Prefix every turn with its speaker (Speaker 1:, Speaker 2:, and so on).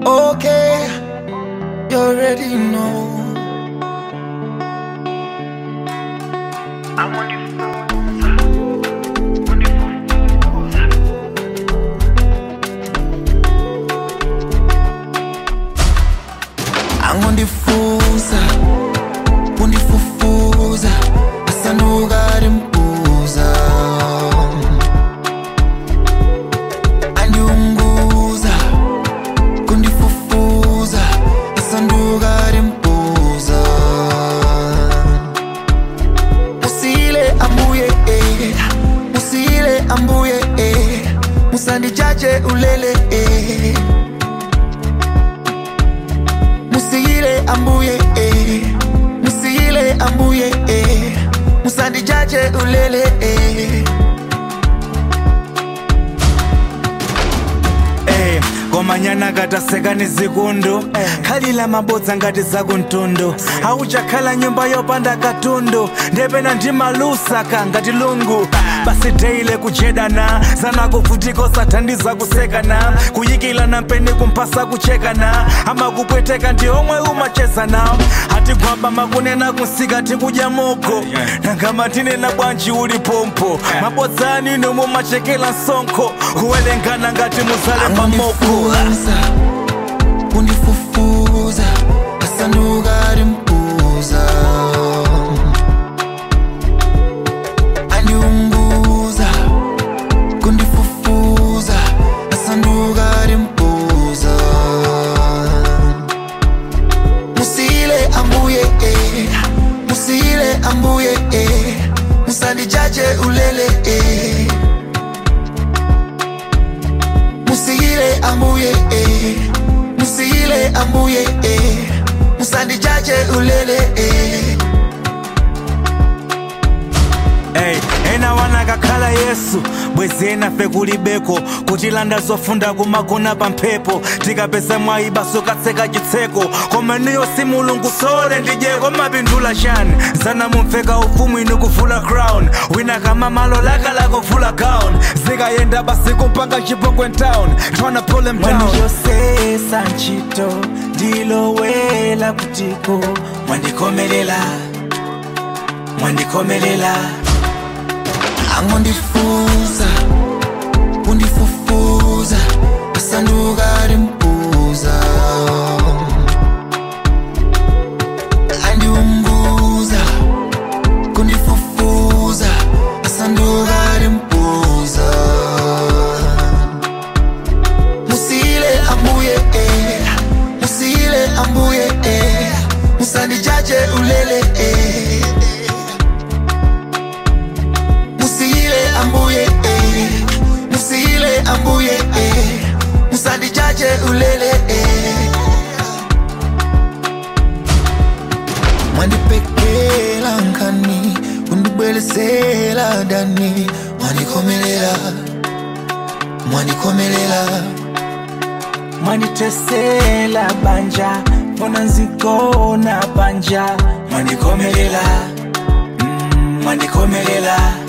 Speaker 1: Okay, you already know.
Speaker 2: I'm on the
Speaker 1: Angondifuza, undifufuza, asanukari mbuza. Andiunguza, kundifufuza, asanukari mbuza. Musile ambuye, musile ambuye, musandijaje ulele, Musile ambuye, musile ambuye, musandijaje ulele,
Speaker 3: Komanyana kataseka nizikundu Khalila mabodza ngati zakuntundu Auchakhala nyumba yopanda katundu Ndepena ndimalusaka ngati lungu Basi deile kujedana Zana kufutiko sathandiza kusekana Kuyikilana mpeni kumpasa kuchekana Ama kupweteka ndi omwe umachezana Hati gwamba makunena kunsika tikuja moko Nangama tinena bwanji uli pompo Mabodzani numu machekela nsonko Kuwelengana ngati muzale pamoko
Speaker 1: undifufuza, asanukari mbuza. Andiunguza, kundifufuza, asanukari mbuza. Musile ambuye, musile ambuye, musandijaje ulele, Musile ambuye, musile ambuye, musandijaje ulele,
Speaker 3: Ena wanakakhala Yesu bwezi ena fe kulibeko kutilanda zofunda kumagona pa mphepo tikapeza mwayiba sokatseka chitseko koma niyo si mulungu sole ndijeko mapindula chani zana mumveka ufumu inu kuvula crown wina kama malo lakala kuvula gown zikayenda basi kumpanga chipongwe town tryna pull him down mwandiyosesa ntchito ndilowela kutiko mwandikomelela
Speaker 1: Angondifuza, undifufuza, asanukari mbuza. Andiunguza, kundifufuza, asanukari mbuza. Musile ambuye, musile ambuye, musandijaje ulele, Musile ambuye, musandijaje ulele, Mwandipekela nkani, undibwelesela dani. Mwandikomelela
Speaker 3: Mwanditesela banja Fona nzikona banja Mwandikomelela